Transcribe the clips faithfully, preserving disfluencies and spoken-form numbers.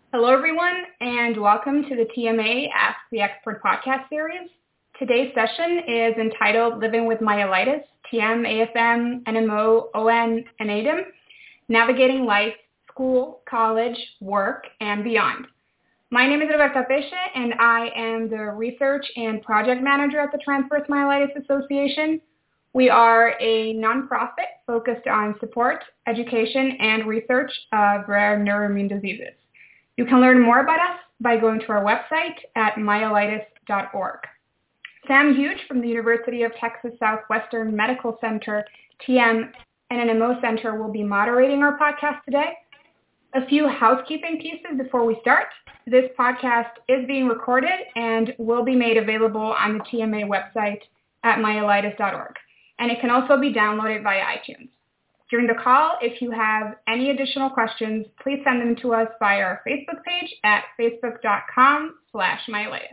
Hello, everyone, and welcome to the T M A Ask the Expert podcast series. Today's session is entitled Living with Myelitis, T M, A F M, N M O, O N, and A D E M, Navigating Life, School, College, Work, and Beyond. My name is Roberta Peche, and I am the Research and Project Manager at the Transverse Myelitis Association. We are a nonprofit focused on support, education, and research of rare neuroimmune diseases. You can learn more about us by going to our website at myelitis dot org. Sam Huge from the University of Texas Southwestern Medical Center, T M and N M O Center will be moderating our podcast today. A few housekeeping pieces before we start. This podcast is being recorded and will be made available on the T M A website at myelitis dot org, and it can also be downloaded via iTunes. During the call, if you have any additional questions, please send them to us via our Facebook page at facebook.com slash myelitis.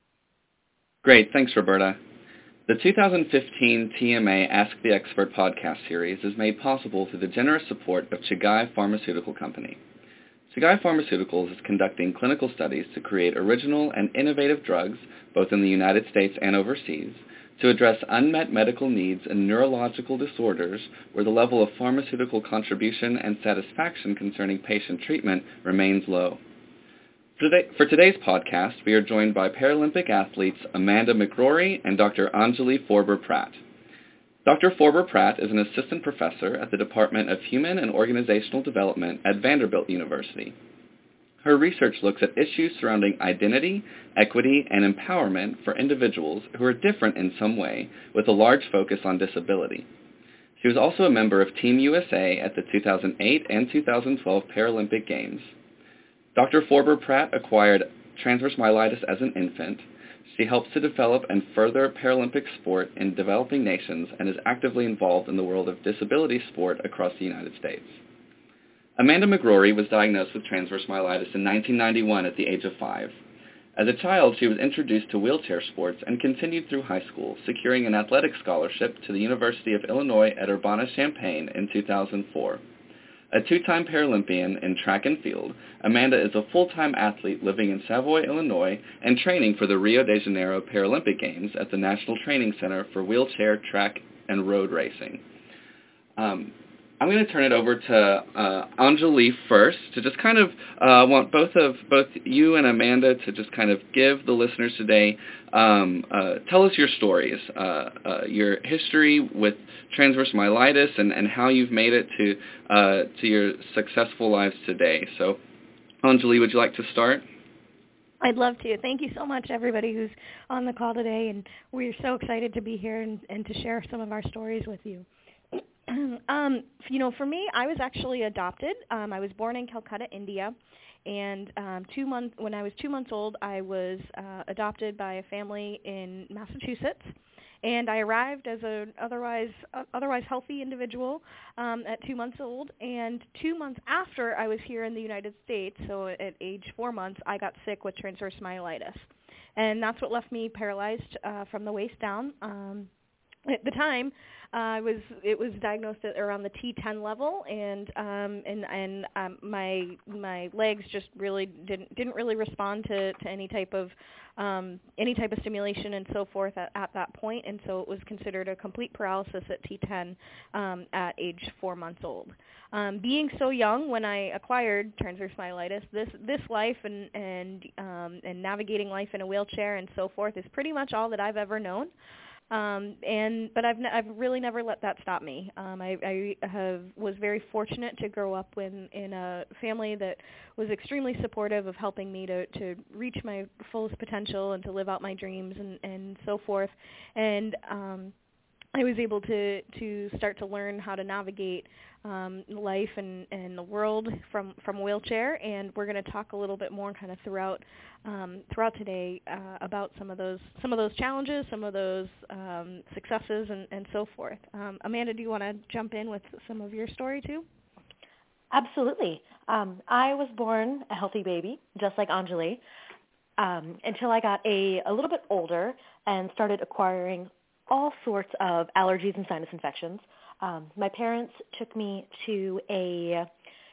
Great, thanks, Roberta. The two thousand fifteen T M A Ask the Expert podcast series is made possible through the generous support of Chugai Pharmaceutical Company. Chugai Pharmaceuticals is conducting clinical studies to create original and innovative drugs, both in the United States and overseas, to address unmet medical needs in neurological disorders where the level of pharmaceutical contribution and satisfaction concerning patient treatment remains low. For, today, for today's podcast, we are joined by Paralympic athletes Amanda McGrory and Doctor Anjali Forber-Pratt. Doctor Forber-Pratt is an assistant professor at the Department of Human and Organizational Development at Vanderbilt University. Her research looks at issues surrounding identity, equity, and empowerment for individuals who are different in some way, with a large focus on disability. She was also a member of Team U S A at the two thousand eight and two thousand twelve Paralympic Games. Doctor Forber-Pratt acquired transverse myelitis as an infant. She helps to develop and further Paralympic sport in developing nations and is actively involved in the world of disability sport across the United States. Amanda McGrory was diagnosed with transverse myelitis in nineteen ninety-one at the age of five. As a child, she was introduced to wheelchair sports and continued through high school, securing an athletic scholarship to the University of Illinois at Urbana-Champaign in two thousand four. A two-time Paralympian in track and field, Amanda is a full-time athlete living in Savoy, Illinois, and training for the Rio de Janeiro Paralympic Games at the National Training Center for Wheelchair, Track, and Road Racing. Um, I'm going to turn it over to uh, Anjali first to just kind of uh, want both of both you and Amanda to just kind of give the listeners today, um, uh, tell us your stories, uh, uh, your history with transverse myelitis, and, and how you've made it to uh, to your successful lives today. So, Anjali, would you like to start? I'd love to. Thank you so much, everybody who's on the call today, and we're so excited to be here and, and to share some of our stories with you. Um, you know, for me, I was actually adopted. Um, I was born in Calcutta, India, and um, two months when I was two months old, I was uh, adopted by a family in Massachusetts, and I arrived as an otherwise uh, otherwise healthy individual um, at two months old. And two months after I was here in the United States, so at age four months, I got sick with transverse myelitis, and that's what left me paralyzed uh, from the waist down. Um, At the time, uh, I was it was diagnosed at around the T ten level, and um, and and um, my my legs just really didn't didn't really respond to, to any type of um, any type of stimulation and so forth at, at that point, and so it was considered a complete paralysis at T ten um, at age four months old. Um, being so young when I acquired transverse myelitis, this this life and and um, and navigating life in a wheelchair and so forth is pretty much all that I've ever known. Um, and but I've n- I've really never let that stop me. Um, I, I have was very fortunate to grow up in in a family that was extremely supportive of helping me to, to reach my fullest potential and to live out my dreams and, and so forth. And um, I was able to, to start to learn how to navigate um, life and, and the world from, from a wheelchair, and we're going to talk a little bit more kind of throughout um, throughout today uh, about some of those some of those challenges, some of those um, successes, and, and so forth. Um, Amanda, do you want to jump in with some of your story too? Absolutely. Um, I was born a healthy baby, just like Anjali, um, until I got a, a little bit older and started acquiring all sorts of allergies and sinus infections. Um, my parents took me to a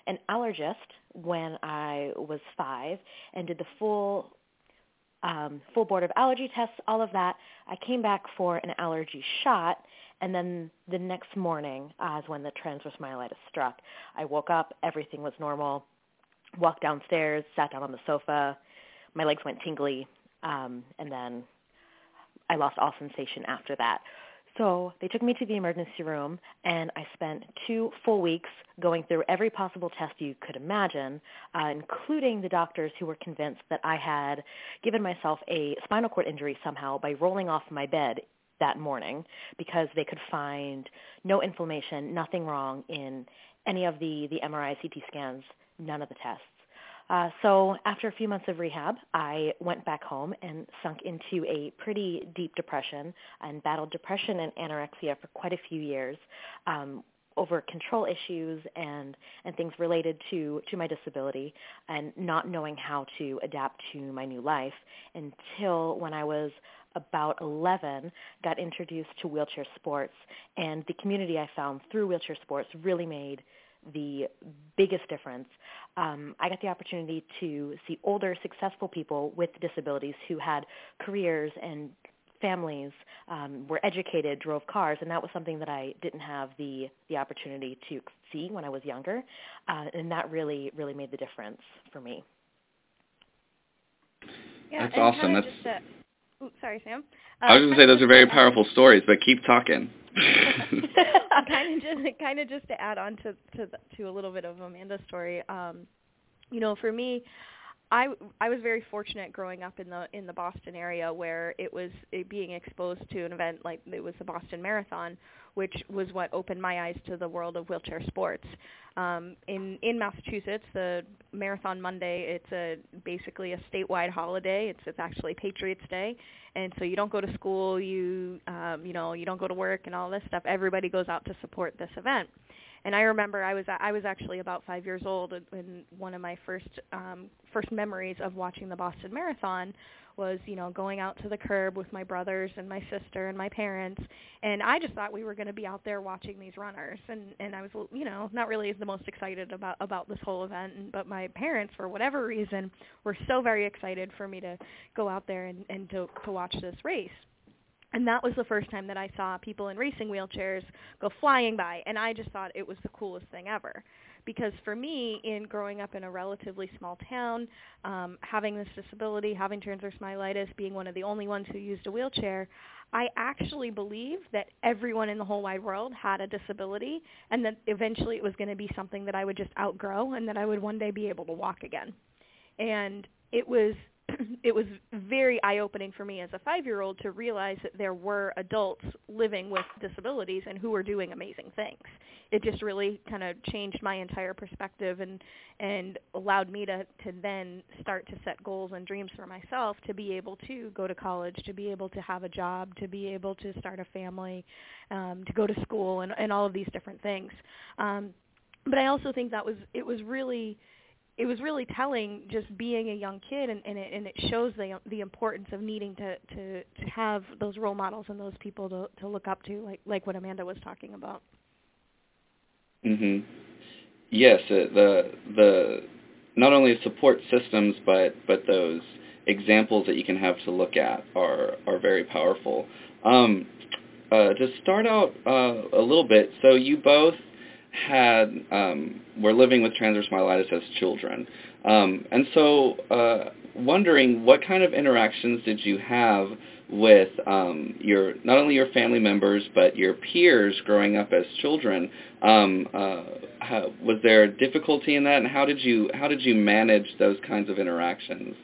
an allergist when I was five and did the full um, full board of allergy tests, all of that. I came back for an allergy shot, and then the next morning uh, is when the transverse myelitis struck. I woke up, everything was normal, walked downstairs, sat down on the sofa, my legs went tingly, um, and then I lost all sensation after that. So they took me to the emergency room, and I spent two full weeks going through every possible test you could imagine, uh, including the doctors who were convinced that I had given myself a spinal cord injury somehow by rolling off my bed that morning, because they could find no inflammation, nothing wrong in any of the, the M R I, C T scans, none of the tests. Uh, so after a few months of rehab, I went back home and sunk into a pretty deep depression and battled depression and anorexia for quite a few years um, over control issues and, and things related to, to my disability and not knowing how to adapt to my new life until when I was about eleven, got introduced to wheelchair sports, and the community I found through wheelchair sports really made the biggest difference. Um, I got the opportunity to see older, successful people with disabilities who had careers and families, um, were educated, drove cars, and that was something that I didn't have the, the opportunity to see when I was younger, uh, and that really, really made the difference for me. Yeah, That's awesome. That's. Just, uh, oops, sorry, Sam. Uh, I was going to say those are very powerful stories, but keep talking. kind of just, kind of just to add on to to, the, to a little bit of Amanda's story. Um, you know, for me, I, I was very fortunate growing up in the in the Boston area, where it was it being exposed to an event like it was the Boston Marathon, which was what opened my eyes to the world of wheelchair sports. Um, in in Massachusetts, the Marathon Monday, it's a basically a statewide holiday. It's it's actually Patriots Day, and so you don't go to school, you um, you know you don't go to work and all this stuff. Everybody goes out to support this event. And I remember I was I was actually about five years old, and one of my first um, first memories of watching the Boston Marathon was, you know, going out to the curb with my brothers and my sister and my parents, and I just thought we were going to be out there watching these runners, and, and I was, you know, not really the most excited about, about this whole event, and, but my parents, for whatever reason, were so very excited for me to go out there and, and to, to watch this race. And that was the first time that I saw people in racing wheelchairs go flying by, and I just thought it was the coolest thing ever. Because for me, in growing up in a relatively small town, um, having this disability, having transverse myelitis, being one of the only ones who used a wheelchair, I actually believed that everyone in the whole wide world had a disability, and that eventually it was going to be something that I would just outgrow, and that I would one day be able to walk again. And it was it was very eye-opening for me as a five-year-old to realize that there were adults living with disabilities and who were doing amazing things. It just really kind of changed my entire perspective and and allowed me to, to then start to set goals and dreams for myself, to be able to go to college, to be able to have a job, to be able to start a family, um, to go to school, and, and all of these different things. Um, but I also think that was it was really... It was really telling, just being a young kid, and, and, it, and it shows the the importance of needing to, to, to have those role models and those people to, to look up to, like like what Amanda was talking about. Mhm. Yes, uh, the the not only support systems, but but those examples that you can have to look at are are very powerful. Um, uh, to start out uh, a little bit, so you both had um, were living with transverse myelitis as children, um, and so uh, wondering what kind of interactions did you have with um, your not only your family members but your peers growing up as children? Um, uh, how, was there difficulty in that, and how did you how did you manage those kinds of interactions?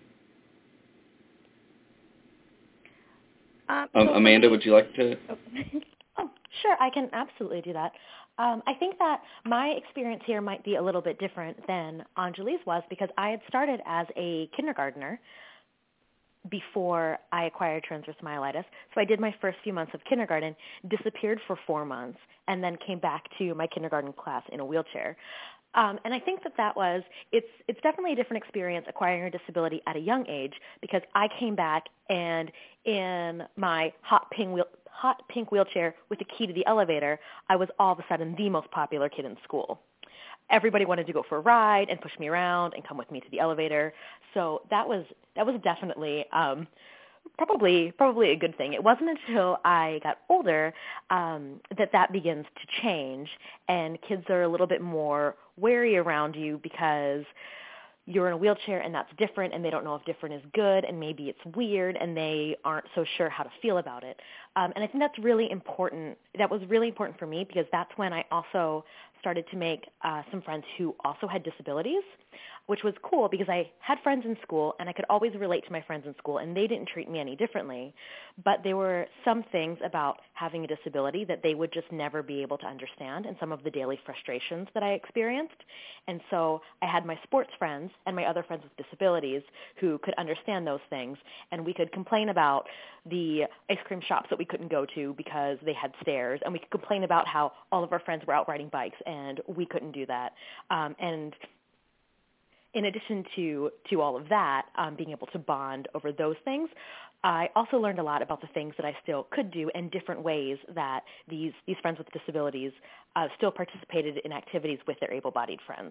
Uh, um, so Amanda, me, would you like to? Oh, sure, I can absolutely do that. Um, I think that my experience here might be a little bit different than Anjali's was, because I had started as a kindergartner before I acquired transverse myelitis. So I did my first few months of kindergarten, disappeared for four months, and then came back to my kindergarten class in a wheelchair. Um, and I think that that was, it's it's definitely a different experience acquiring a disability at a young age, because I came back and in my hot pink, wheel, hot pink wheelchair with the key to the elevator, I was all of a sudden the most popular kid in school. everybody wanted to go for a ride and push me around and come with me to the elevator. So that was that was definitely um, probably probably a good thing. It wasn't until I got older um, that that begins to change, and kids are a little bit more wary around you because you're in a wheelchair and that's different, and they don't know if different is good, and maybe it's weird, and they aren't so sure how to feel about it. Um, and I think that's really important. That was really important for me because that's when I also started to make uh, some friends who also had disabilities, which was cool because I had friends in school and I could always relate to my friends in school, and they didn't treat me any differently. But there were some things about having a disability that they would just never be able to understand, and some of the daily frustrations that I experienced. And so I had my sports friends and my other friends with disabilities who could understand those things, and we could complain about the ice cream shops that we couldn't go to because they had stairs, and we could complain about how all of our friends were out riding bikes and we couldn't do that. Um, and in addition to, to all of that, um, being able to bond over those things, I also learned a lot about the things that I still could do and different ways that these, these friends with disabilities uh, still participated in activities with their able-bodied friends.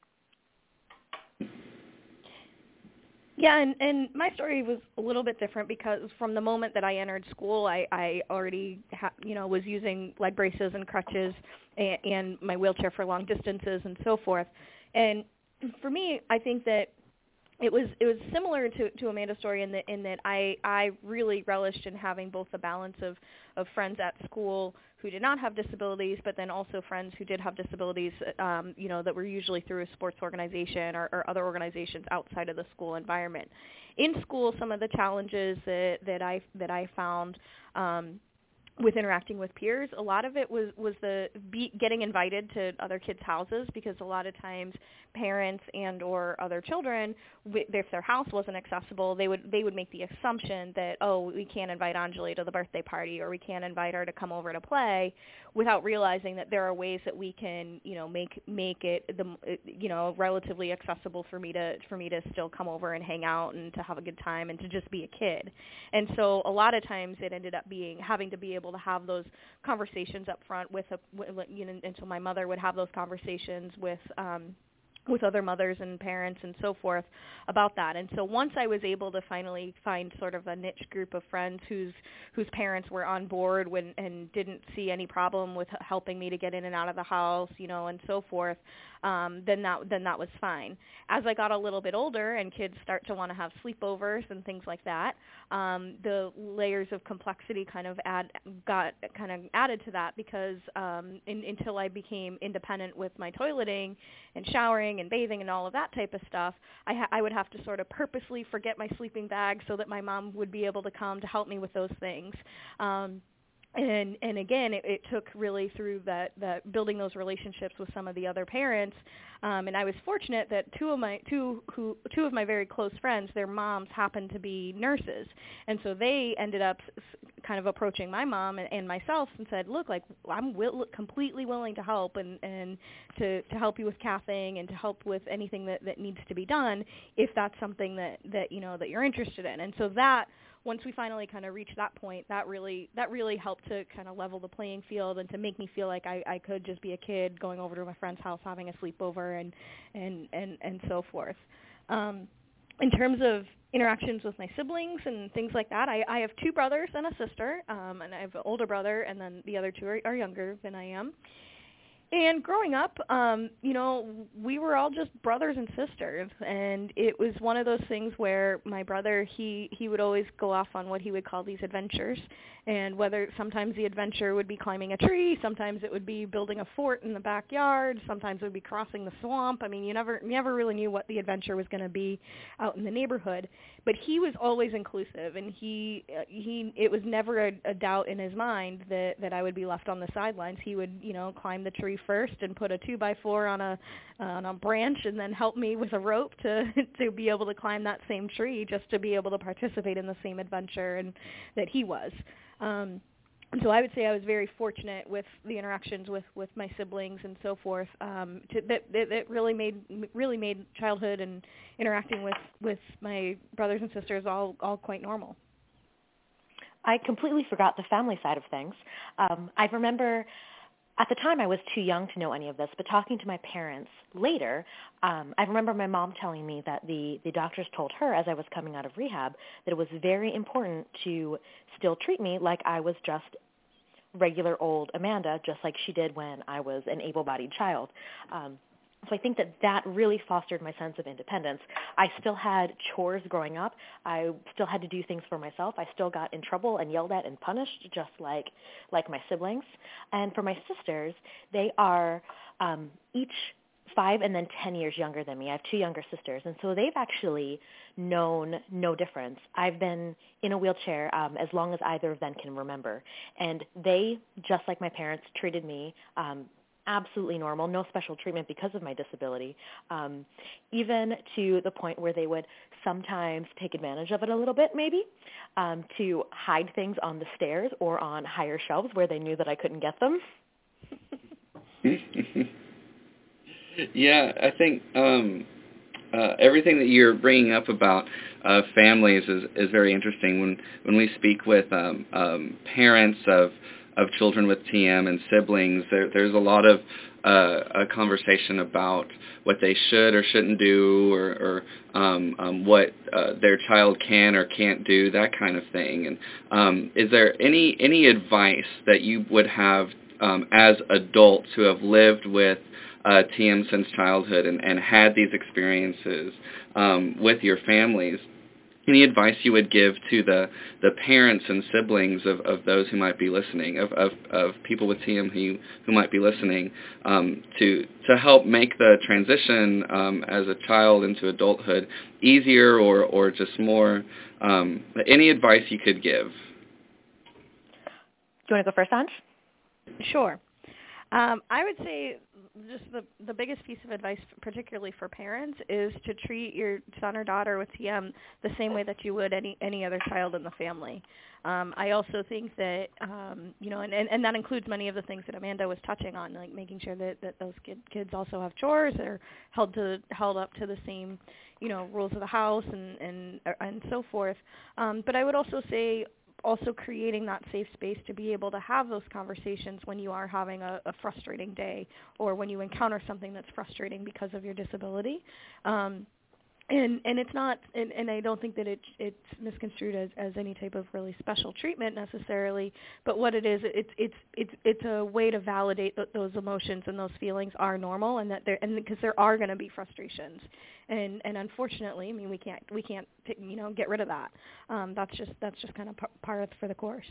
Yeah, and, and my story was a little bit different because from the moment that I entered school, I, I already, ha- you know, was using leg braces and crutches and, and my wheelchair for long distances and so forth. And for me, I think that it was it was similar to, to Amanda's story in that in that I, I really relished in having both the balance of, of friends at school who did not have disabilities, but then also friends who did have disabilities, um, you know, that were usually through a sports organization or, or other organizations outside of the school environment. In school, some of the challenges that, that I that I found um, with interacting with peers, a lot of it was, was the be, getting invited to other kids' houses, because a lot of times parents and or other children, if their house wasn't accessible, they would they would make the assumption that, oh, we can't invite Anjali to the birthday party, or we can't invite her to come over to play, without realizing that there are ways that we can, you know, make make it the you know relatively accessible for me to for me to still come over and hang out and to have a good time and to just be a kid. And so a lot of times it ended up being having to be able to have those conversations up front with a you know until my mother would have those conversations with um with other mothers and parents and so forth about that. And so once I was able to finally find sort of a niche group of friends whose whose parents were on board when, and didn't see any problem with helping me to get in and out of the house, you know, and so forth, um, then that then that was fine. As I got a little bit older and kids start to want to have sleepovers and things like that, um, the layers of complexity kind of add got kind of added to that, because um, in, until I became independent with my toileting and showering and bathing and all of that type of stuff, I, ha- I would have to sort of purposely forget my sleeping bag so that my mom would be able to come to help me with those things. Um, and and again, it, it took really through that, that building those relationships with some of the other parents. Um, and I was fortunate that two of my two who two of my very close friends, their moms happened to be nurses, and so they ended up kind of approaching my mom and, and myself and said, "Look, like I'm will, completely willing to help and, and to, to help you with cathing and to help with anything that, that needs to be done if that's something that, that you know that you're interested in." And so that, once we finally kind of reached that point, that really that really helped to kind of level the playing field and to make me feel like I, I could just be a kid going over to my friend's house, having a sleepover, and and, and, and so forth. Um, in terms of interactions with my siblings and things like that, I, I have two brothers and a sister, um, and I have an older brother, and then the other two are, are younger than I am. And growing up, um, you know, we were all just brothers and sisters, and it was one of those things where my brother, he, he would always go off on what he would call these adventures, and whether sometimes the adventure would be climbing a tree, sometimes it would be building a fort in the backyard, sometimes it would be crossing the swamp. I mean, you never, never really knew what the adventure was going to be out in the neighborhood, but he was always inclusive, and he, uh, he, it was never a, a doubt in his mind that, that I would be left on the sidelines. He would, you know, climb the tree first and put a two by four on a uh, on a branch, and then help me with a rope to to be able to climb that same tree, just to be able to participate in the same adventure and that he was. Um, and so I would say I was very fortunate with the interactions with, with my siblings and so forth. Um, to, that, that that really made really made childhood and interacting with, with my brothers and sisters all all quite normal. I completely forgot the family side of things. Um, I remember. at the time, I was too young to know any of this, but talking to my parents later, um, I remember my mom telling me that the, the doctors told her as I was coming out of rehab that it was very important to still treat me like I was just regular old Amanda, just like she did when I was an able-bodied child. Um, So I think that that really fostered my sense of independence. I still had chores growing up. I still had to do things for myself. I still got in trouble and yelled at and punished, just like like my siblings. And for my sisters, they are um, each five and then ten years younger than me. I have two younger sisters, and so they've actually known no difference. I've been in a wheelchair um, as long as either of them can remember, and they, just like my parents, treated me um, absolutely normal, no special treatment because of my disability, um, even to the point where they would sometimes take advantage of it a little bit maybe um, to hide things on the stairs or on higher shelves where they knew that I couldn't get them. Yeah, I think um, uh, everything that you're bringing up about uh, families is, is very interesting. When when we speak with um, um, parents of of children with T M and siblings, there, there's a lot of uh, a conversation about what they should or shouldn't do, or, or um, um, what uh, their child can or can't do, that kind of thing. And um, is there any any advice that you would have um, as adults who have lived with uh, T M since childhood and, and had these experiences um, with your families? Any advice you would give to the, the parents and siblings of, of those who might be listening, of, of, of people with T M who, who might be listening, um, to to help make the transition um, as a child into adulthood easier or, or just more, um, any advice you could give? Do you want to go first, Anj? Sure. Um, I would say just the, the biggest piece of advice, particularly for parents, is to treat your son or daughter with T M the same way that you would any, any other child in the family. Um, I also think that, um, you know, and, and, and that includes many of the things that Amanda was touching on, like making sure that, that those kid, kids also have chores, or held to held up to the same, you know, rules of the house and, and, and so forth. Um, but I would also say, also creating that safe space to be able to have those conversations when you are having a, a frustrating day, or when you encounter something that's frustrating because of your disability. Um, and and it's not, and, and I don't think that it, it's misconstrued as, as any type of really special treatment necessarily, but what it is, it's it's it's it's a way to validate that those emotions and those feelings are normal, and that they're, and because there are going to be frustrations. And and unfortunately, I mean, we can't we can't you know get rid of that. Um, that's just that's just kind of p- part of for the course.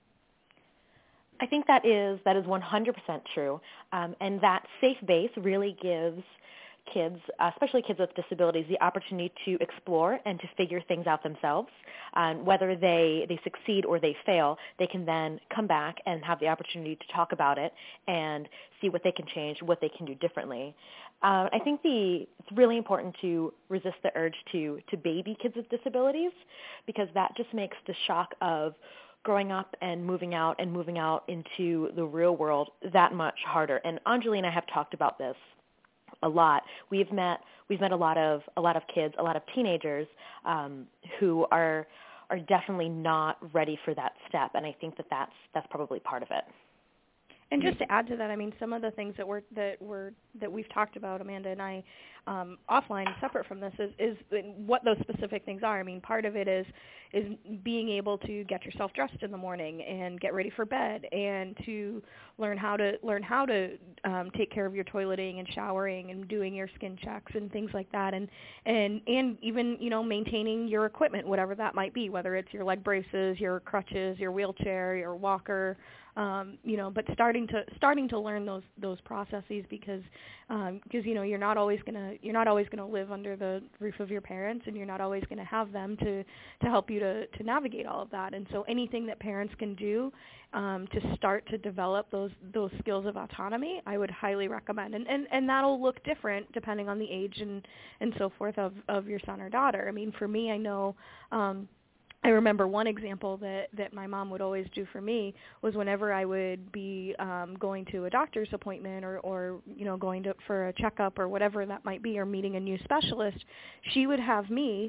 I think that is that is one hundred percent true, um, and that safe base really gives kids, especially kids with disabilities, the opportunity to explore and to figure things out themselves. Um, whether they, they succeed or they fail, they can then come back and have the opportunity to talk about it and see what they can change, what they can do differently. Uh, I think the, it's really important to resist the urge to, to baby kids with disabilities, because that just makes the shock of growing up and moving out and moving out into the real world that much harder. And Anjali and I have talked about this a lot. We've met we've met a lot of a lot of kids, a lot of teenagers um, who are are definitely not ready for that step, and I think that that's that's probably part of it. And just to add to that, I mean, some of the things that we're that we're that we've talked about, Amanda and I, um, offline, separate from this, is, is what those specific things are. I mean, part of it is is being able to get yourself dressed in the morning and get ready for bed, and to learn how to learn how to um, take care of your toileting and showering and doing your skin checks and things like that, and and and even you know maintaining your equipment, whatever that might be, whether it's your leg braces, your crutches, your wheelchair, your walker. Um, you know, but starting to starting to learn those those processes, because um, because you know you're not always gonna you're not always gonna live under the roof of your parents, and you're not always gonna have them to, to help you to, to navigate all of that. And so anything that parents can do um, to start to develop those those skills of autonomy, I would highly recommend. And and, and that'll look different depending on the age and, and so forth of, of your son or daughter. I mean, for me, I know. Um, I remember one example that, that my mom would always do for me was whenever I would be um, going to a doctor's appointment, or, or you know going to for a checkup or whatever that might be, or meeting a new specialist, she would have me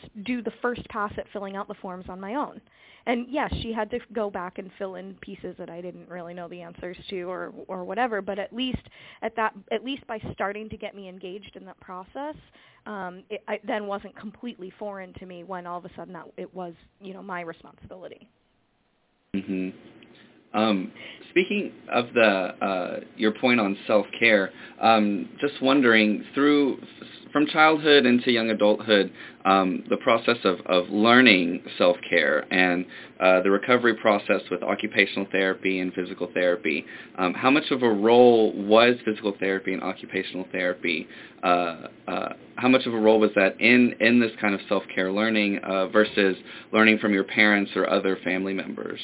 do the first pass at filling out the forms on my own. And yes, she had to go back and fill in pieces that I didn't really know the answers to or or whatever, but at least at that at least by starting to get me engaged in that process, um, it I, then wasn't completely foreign to me when all of a sudden that it was, you know, my responsibility. Mm-hmm. Um, speaking of the uh, your point on self-care, um, just wondering, through from childhood into young adulthood, um, the process of, of learning self-care and uh, the recovery process with occupational therapy and physical therapy, um, how much of a role was physical therapy and occupational therapy? Uh, uh, how much of a role was that in, in this kind of self-care learning uh, versus learning from your parents or other family members?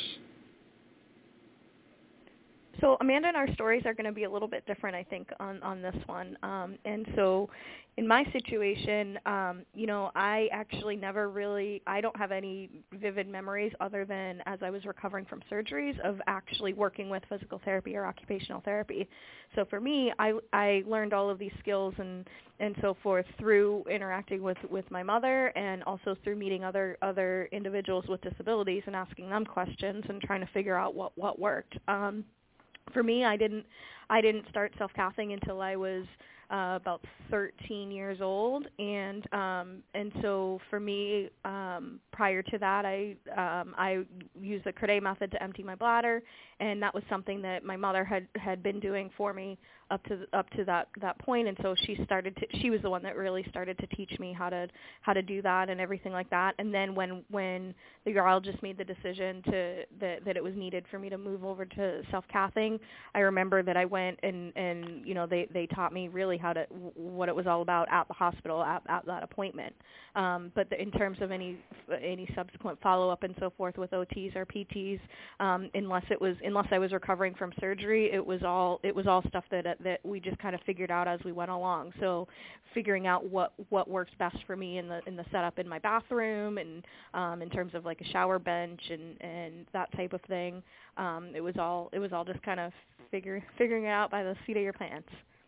So Amanda and our stories are going to be a little bit different, I think, on, on this one. Um, and so in my situation, um, you know, I actually never really, I don't have any vivid memories other than as I was recovering from surgeries of actually working with physical therapy or occupational therapy. So for me, I, I learned all of these skills and, and so forth through interacting with, with my mother and also through meeting other, other individuals with disabilities and asking them questions and trying to figure out what, what worked. Um, For me, I didn't I didn't start self-cathing until I was uh, about thirteen years old, and um, and so for me, um, prior to that, I um, I used the Crede method to empty my bladder, and that was something that my mother had, had been doing for me up to up to that, that point, and so she started to, she was the one that really started to teach me how to how to do that and everything like that. And then when when the urologist made the decision to that that it was needed for me to move over to self-cathing, I remember that I went and and you know they they taught me really how to what it was all about at the hospital at, at that appointment. Um, but the, in terms of any any subsequent follow-up and so forth with O Ts or P Ts, um, unless it was unless I was recovering from surgery, it was all it was all stuff that that we just kind of figured out as we went along. So figuring out what, what works best for me in the in the setup in my bathroom and um, in terms of like a shower bench and, and that type of thing. Um, it was all it was all just kind of figure, figuring it out by the seat of your pants.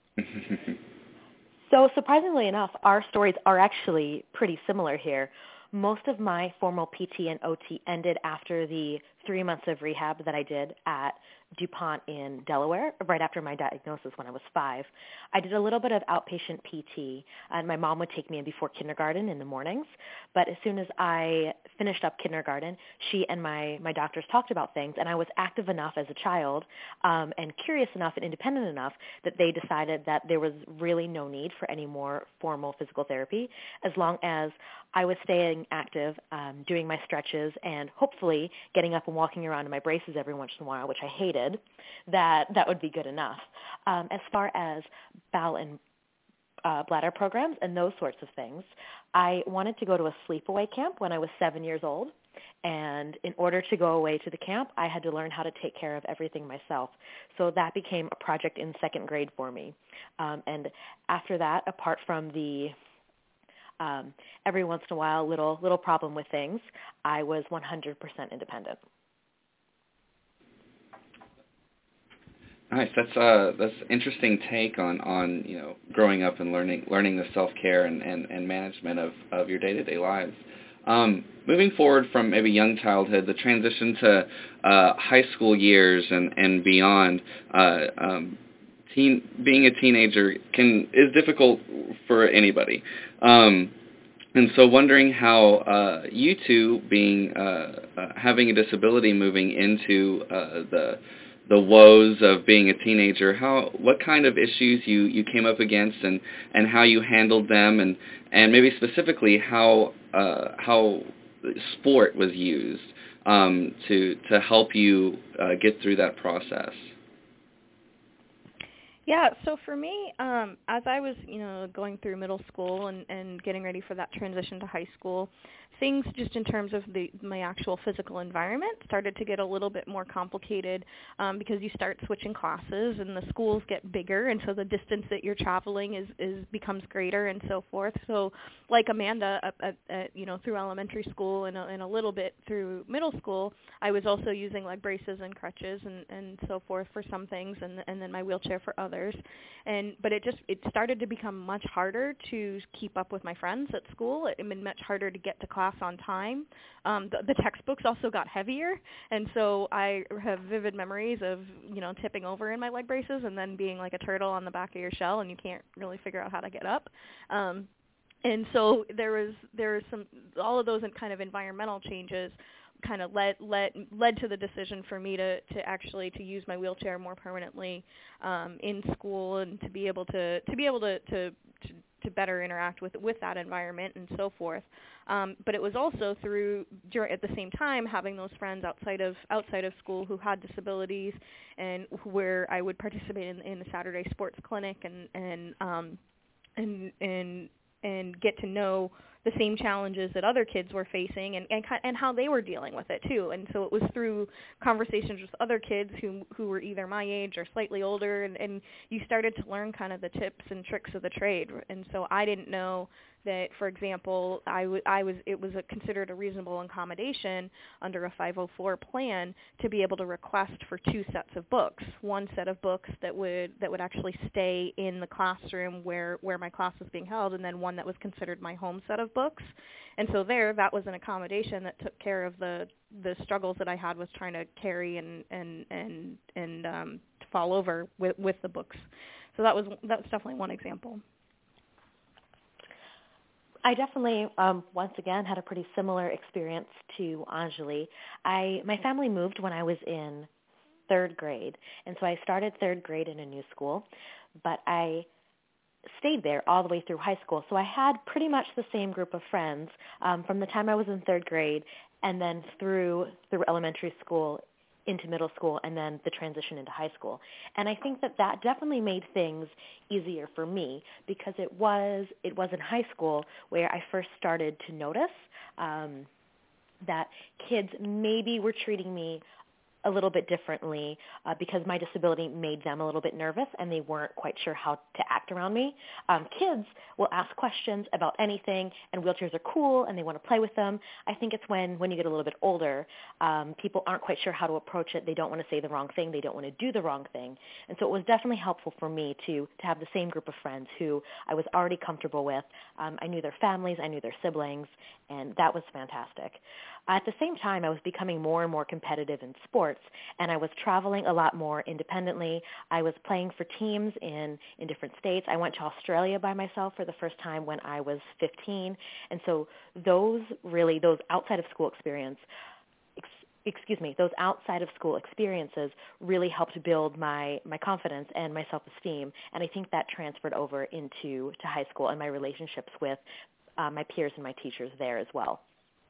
So surprisingly enough, our stories are actually pretty similar here. Most of my formal P T and O T ended after the three months of rehab that I did at DuPont in Delaware, right after my diagnosis when I was five. I did a little bit of outpatient P T, and my mom would take me in before kindergarten in the mornings. But as soon as I finished up kindergarten, she and my, my doctors talked about things, and I was active enough as a child um, and curious enough and independent enough that they decided that there was really no need for any more formal physical therapy as long as I was staying active, um, doing my stretches, and hopefully getting up and walking around in my braces every once in a while, which I hated, that that would be good enough. Um, as far as bowel and uh, bladder programs and those sorts of things, I wanted to go to a sleepaway camp when I was seven years old. And in order to go away to the camp, I had to learn how to take care of everything myself. So that became a project in second grade for me. Um, and after that, apart from the Um, every once in a while, little little problem with things, I was one hundred percent independent. Nice. That's uh that's an interesting take on, on you know growing up and learning learning the self care and, and, and management of, of your day to day lives. Um, moving forward from maybe young childhood, the transition to uh, high school years and and beyond. Uh, um, Teen, being a teenager can is difficult for anybody, um, and so wondering how uh, you two, being uh, uh, having a disability, moving into uh, the the woes of being a teenager, how what kind of issues you, you came up against and, and how you handled them, and, and maybe specifically how uh, how sport was used um, to to help you uh, get through that process. Yeah, so for me, um, as I was, you know, going through middle school and, and getting ready for that transition to high school, things just in terms of the my actual physical environment started to get a little bit more complicated um, because you start switching classes and the schools get bigger, and so the distance that you're traveling is, is becomes greater and so forth. So like Amanda, at, at, at, you know, through elementary school and a, and a little bit through middle school, I was also using like braces and crutches and, and so forth for some things, and and then my wheelchair for others. others. And but it just it started to become much harder to keep up with my friends at school. It made much harder to get to class on time. Um, the, the textbooks also got heavier, and so I have vivid memories of you know tipping over in my leg braces and then being like a turtle on the back of your shell, and you can't really figure out how to get up. Um, and so there was there was some all of those kind of environmental changes kind of led led led to the decision for me to, to actually to use my wheelchair more permanently um, in school and to be able to to be able to, to, to, to better interact with with that environment and so forth. Um, but it was also through during, at the same time having those friends outside of outside of school who had disabilities and where I would participate in, in the Saturday sports clinic and and um, and and and get to know the same challenges that other kids were facing and, and and how they were dealing with it too. And so it was through conversations with other kids who who were either my age or slightly older, and, and you started to learn kind of the tips and tricks of the trade. And so I didn't know that, for example, I, w- I was it was a, considered a reasonable accommodation under a five oh four plan to be able to request for two sets of books, one set of books that would that would actually stay in the classroom where, where my class was being held, and then one that was considered my home set of books. And so there, that was an accommodation that took care of the, the struggles that I had with trying to carry and and and, and um, to fall over with, with the books. So that was that was definitely one example. I definitely, um, once again, had a pretty similar experience to Anjali. I my family moved when I was in third grade, and so I started third grade in a new school, but I stayed there all the way through high school. So I had pretty much the same group of friends um, from the time I was in third grade and then through through elementary school into middle school and then the transition into high school. And I think that that definitely made things easier for me because it was it was in high school where I first started to notice um, that kids maybe were treating me a little bit differently uh, because my disability made them a little bit nervous and they weren't quite sure how to act around me. Um, kids will ask questions about anything, and wheelchairs are cool and they want to play with them. I think it's when, when you get a little bit older, um, people aren't quite sure how to approach it. They don't want to say the wrong thing. They don't want to do the wrong thing. And so it was definitely helpful for me to, to have the same group of friends who I was already comfortable with. Um, I knew their families. I knew their siblings, and that was fantastic. At the same time, I was becoming more and more competitive in sports, and I was traveling a lot more independently. I was playing for teams in, in different states. I went to Australia by myself for the first time when I was fifteen, and so those really, those outside of school experience, ex, excuse me, those outside of school experiences really helped build my, my confidence and my self-esteem, and I think that transferred over into to high school and my relationships with uh, my peers and my teachers there as well.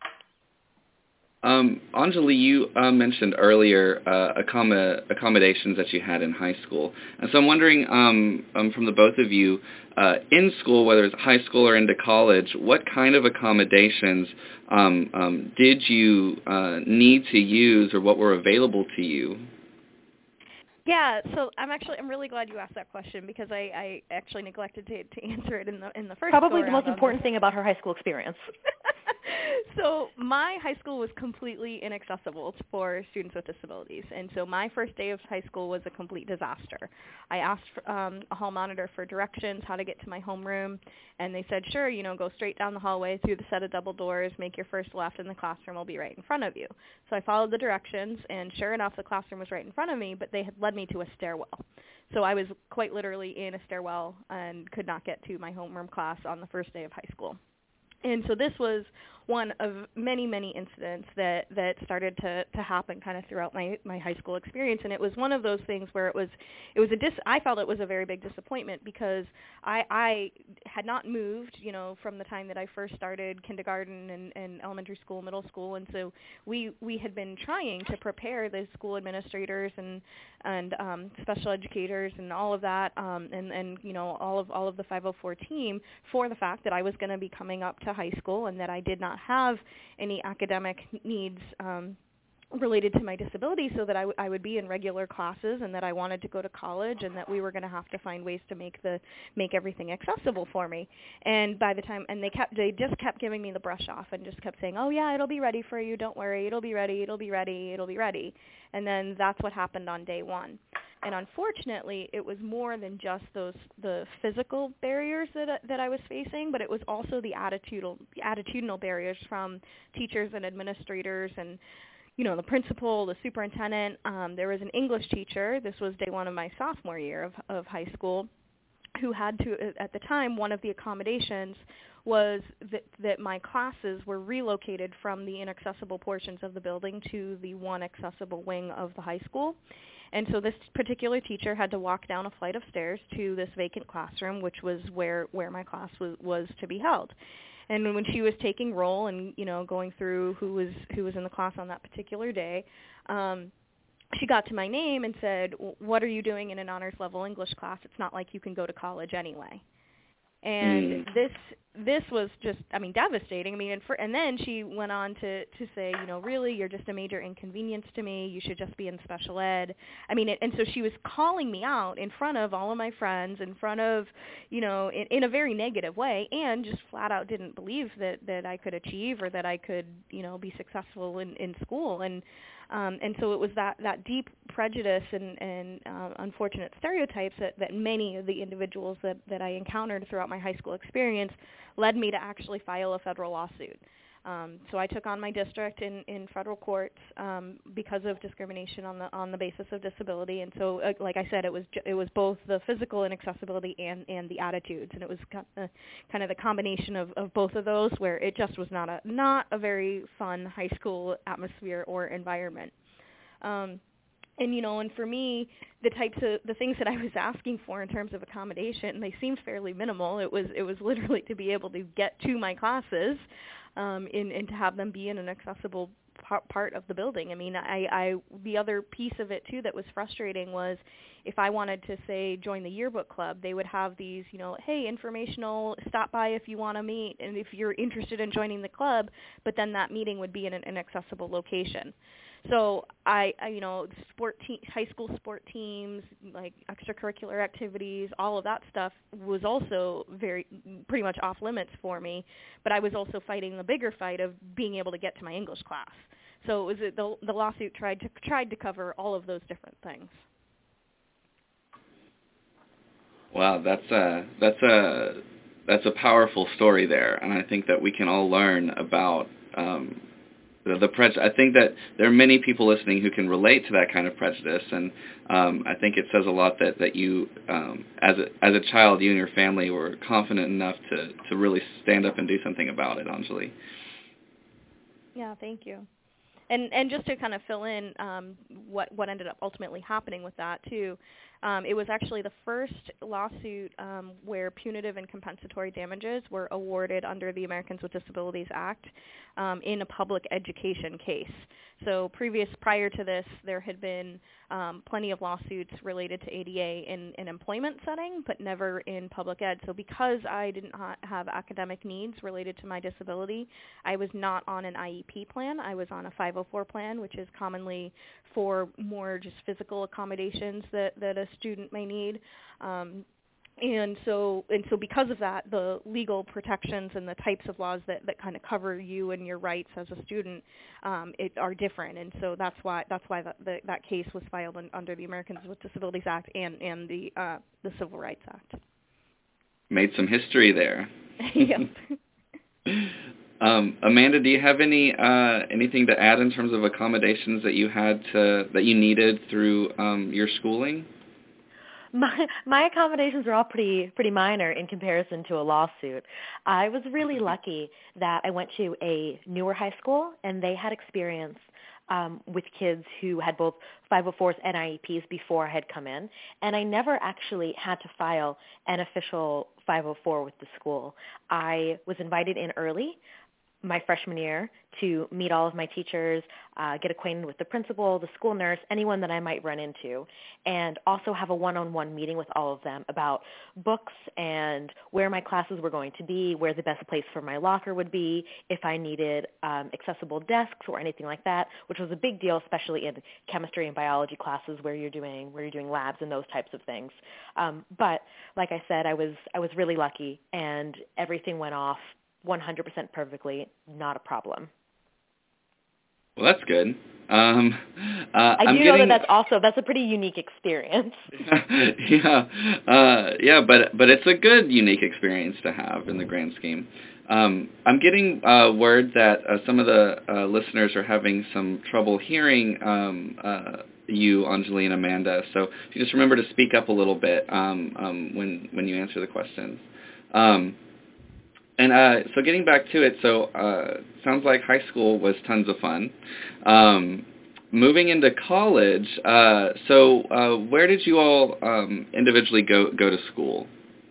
Um, Anjali, you uh, mentioned earlier uh, accom- accommodations that you had in high school. And so I'm wondering, um, um, from the both of you, uh, in school, whether it's high school or into college, what kind of accommodations um, um, did you uh, need to use or what were available to you? Yeah, so I'm actually I'm really glad you asked that question because I, I actually neglected to, to answer it in the in the first. Probably the most important thing about her high school experience. So my high school was completely inaccessible for students with disabilities, and so my first day of high school was a complete disaster. I asked for, um, a hall monitor for directions, how to get to my homeroom, and they said, sure, you know, go straight down the hallway through the set of double doors, make your first left, and the classroom will be right in front of you. So I followed the directions, and sure enough, the classroom was right in front of me, but they had led me to a stairwell. So I was quite literally in a stairwell and could not get to my homeroom class on the first day of high school. And so this was one of many, many incidents that, that started to, to happen kind of throughout my, my high school experience. And it was one of those things where it was, it was a dis, I felt it was a very big disappointment because I, I had not moved, you know, from the time that I first started kindergarten and, and elementary school, middle school. And so we, we had been trying to prepare the school administrators and, and um, special educators and all of that, um, and, and, you know, all of, all of the five oh four team for the fact that I was going to be coming up to high school and that I did not have any academic needs um, related to my disability, so that I, w- I would be in regular classes, and that I wanted to go to college, and that we were going to have to find ways to make the make everything accessible for me. And by the time, and they kept they just kept giving me the brush off and just kept saying, oh yeah, it'll be ready for you, don't worry, it'll be ready, it'll be ready, it'll be ready. And then that's what happened on day one. And unfortunately, it was more than just those the physical barriers that that I was facing, but it was also the attitudinal attitudinal barriers from teachers and administrators and, you know, the principal, the superintendent. Um, there was an English teacher. This was day one of my sophomore year of, of high school, who had to, at the time, one of the accommodations was that, that my classes were relocated from the inaccessible portions of the building to the one accessible wing of the high school. And so this particular teacher had to walk down a flight of stairs to this vacant classroom, which was where, where my class was, was to be held. And when she was taking roll and, you know, going through who was who was in the class on that particular day, um, she got to my name and said, "What are you doing in an honors level English class? It's not like you can go to college anyway." And mm. this this was just, I mean, devastating. I mean, and, for, and then she went on to, to say, you know, really, you're just a major inconvenience to me. You should just be in special ed. I mean, it, and so she was calling me out in front of all of my friends, in front of, you know, in, in a very negative way, and just flat out didn't believe that, that I could achieve or that I could, you know, be successful in, in school. And Um, and so it was that, that deep prejudice and, and uh, unfortunate stereotypes that, that many of the individuals that, that I encountered throughout my high school experience led me to actually file a federal lawsuit. Um, so I took on my district in, in federal courts um, because of discrimination on the on the basis of disability. And so, uh, like I said, it was ju- it was both the physical inaccessibility and, and the attitudes, and it was kind of, kind of the combination of, of both of those where it just was not a not a very fun high school atmosphere or environment. Um, And, you know, and for me, the types of, the things that I was asking for in terms of accommodation, they seemed fairly minimal. It was, it was literally to be able to get to my classes um, in, and to have them be in an accessible par- part of the building. I mean, I, I, the other piece of it, too, that was frustrating was if I wanted to, say, join the yearbook club, they would have these, you know, hey, informational, stop by if you want to meet, and if you're interested in joining the club, but then that meeting would be in an inaccessible location. So I, I, you know, sport te- high school sport teams, like extracurricular activities, all of that stuff was also very, pretty much off limits for me. But I was also fighting the bigger fight of being able to get to my English class. So it was the, the lawsuit tried to tried to cover all of those different things. Wow, that's a that's a that's a powerful story there, and I think that we can all learn about. Um, The, the pre- I think that there are many people listening who can relate to that kind of prejudice, and um, I think it says a lot that, that you, um, as a, as a child, you and your family were confident enough to, to really stand up and do something about it, Anjali. Yeah, thank you. And and just to kind of fill in um, what, what ended up ultimately happening with that, too, um, it was actually the first lawsuit um, where punitive and compensatory damages were awarded under the Americans with Disabilities Act um, in a public education case. So previous, prior to this, there had been um, plenty of lawsuits related to A D A in an employment setting, but never in public ed. So because I didn't ha- have academic needs related to my disability, I was not on an I E P plan. I was on a five oh four plan, which is commonly for more just physical accommodations that, that a student may need. Um, And so, and so, because of that, the legal protections and the types of laws that, that kind of cover you and your rights as a student, um, it are different. And so that's why that's why the, the, that case was filed in, under the Americans with Disabilities Act and and the uh, the Civil Rights Act. Made some history there. Yep. um, Amanda, do you have any uh, anything to add in terms of accommodations that you had to that you needed through um, your schooling? My my accommodations are all pretty pretty minor in comparison to a lawsuit. I was really lucky that I went to a newer high school and they had experience um, with kids who had both five oh fours and I E Ps before I had come in, and I never actually had to file an official five oh four with the school. I was invited in early my freshman year to meet all of my teachers, uh, get acquainted with the principal, the school nurse, anyone that I might run into, and also have a one-on-one meeting with all of them about books and where my classes were going to be, where the best place for my locker would be, if I needed um, accessible desks or anything like that, which was a big deal, especially in chemistry and biology classes where you're doing where you're doing labs and those types of things. Um, but like I said, I was I was really lucky, and everything went off one hundred percent perfectly, not a problem. Well, that's good. Um, uh, I do I'm know getting, that that's also that's a pretty unique experience. yeah, uh, yeah, but but it's a good unique experience to have in the grand scheme. Um, I'm getting uh, word that uh, some of the uh, listeners are having some trouble hearing um, uh, you, Anjali and Amanda. So if you just remember to speak up a little bit um, um, when when you answer the questions. Um, And uh, so getting back to it, so uh, sounds like high school was tons of fun. Um, moving into college, uh, so uh, where did you all um, individually go go to school?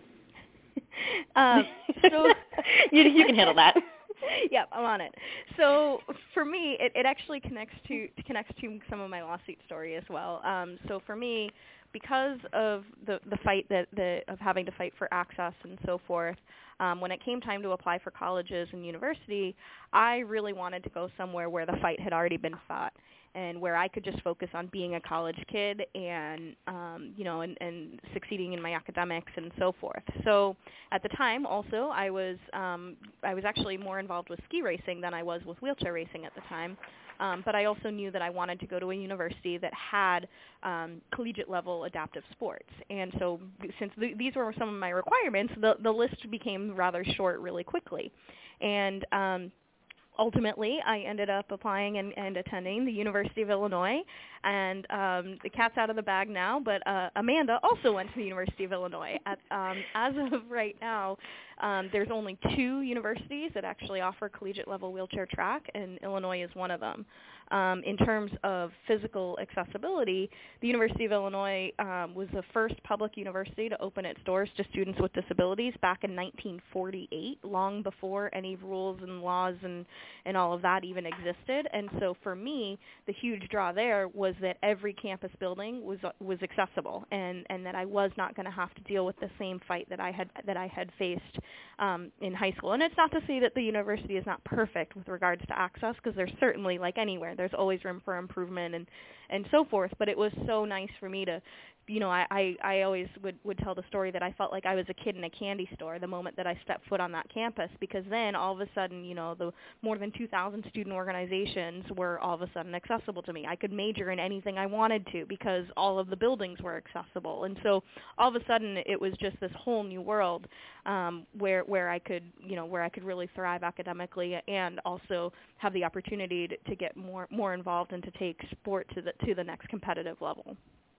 um, so you, you can handle that. Yep, I'm on it. So for me, it, it actually connects to connects to some of my lawsuit story as well. Um, so for me, because of the the fight that the of having to fight for access and so forth, um, when it came time to apply for colleges and university, I really wanted to go somewhere where the fight had already been fought, and where I could just focus on being a college kid and, um, you know, and, and succeeding in my academics and so forth. So at the time, also, I was um, I was actually more involved with ski racing than I was with wheelchair racing at the time. Um, but I also knew that I wanted to go to a university that had um, collegiate-level adaptive sports. And so since th- these were some of my requirements, the, the list became rather short really quickly. And um, ultimately, I ended up applying and, and attending the University of Illinois, and um, the cat's out of the bag now, but uh, Amanda also went to the University of Illinois. At, um, as of right now, um, there's only two universities that actually offer collegiate-level wheelchair track, and Illinois is one of them. Um, in terms of physical accessibility, the University of Illinois um, was the first public university to open its doors to students with disabilities back in nineteen forty-eight, long before any rules and laws and, and all of that even existed. And so for me, the huge draw there was that every campus building was was accessible, and, and that I was not going to have to deal with the same fight that I had that I had faced um, in high school. And it's not to say that the university is not perfect with regards to access, because there's certainly, like anywhere, there's always room for improvement and, and so forth. But it was so nice for me to, you know, I, I, I always would, would tell the story that I felt like I was a kid in a candy store the moment that I stepped foot on that campus, because then all of a sudden, you know, the more than two thousand student organizations were all of a sudden accessible to me. I could major in anything I wanted to because all of the buildings were accessible. And so all of a sudden it was just this whole new world um, where where I could, you know, where I could really thrive academically and also have the opportunity to, to get more more involved and to take sport to the to the next competitive level.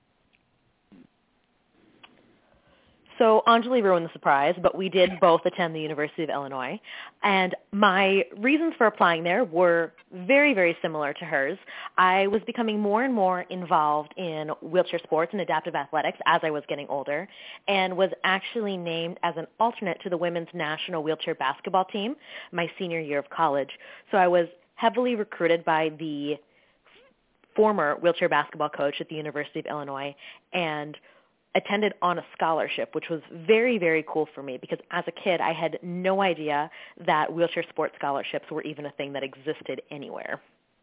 So Anjali ruined the surprise, but we did both attend the University of Illinois, and my reasons for applying there were very, very similar to hers. I was becoming more and more involved in wheelchair sports and adaptive athletics as I was getting older, and was actually named as an alternate to the women's national wheelchair basketball team my senior year of college. So I was heavily recruited by the former wheelchair basketball coach at the University of Illinois, and attended on a scholarship, which was very, very cool for me, because as a kid I had no idea that wheelchair sports scholarships were even a thing that existed anywhere.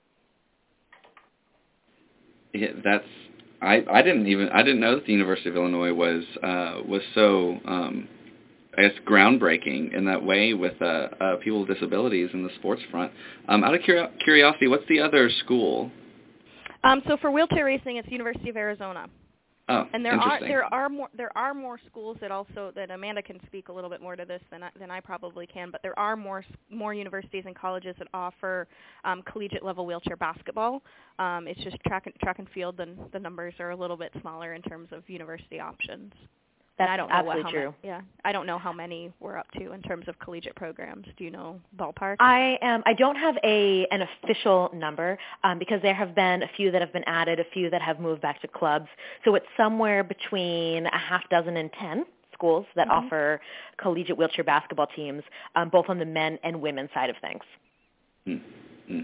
Yeah, that's I, I didn't even I didn't know that the University of Illinois was uh, was so um, I guess groundbreaking in that way with uh, uh, people with disabilities in the sports front. Um, out of curi- curiosity, what's the other school? Um, so for wheelchair racing, it's University of Arizona. Oh, and there are interesting. there are more there are more schools that also that Amanda can speak a little bit more to this than I, than I probably can, but there are more more universities and colleges that offer um, collegiate level wheelchair basketball. Um, it's just track and, track and field, and the numbers are a little bit smaller in terms of university options. That's and I don't know absolutely what, how true. Many, yeah, I don't know how many we're up to in terms of collegiate programs. Do you know ballpark? I am. I don't have a an official number um, because there have been a few that have been added, a few that have moved back to clubs. So it's somewhere between a half dozen and ten schools that mm-hmm. offer collegiate wheelchair basketball teams, um, both on the men and women's side of things. Mm-hmm.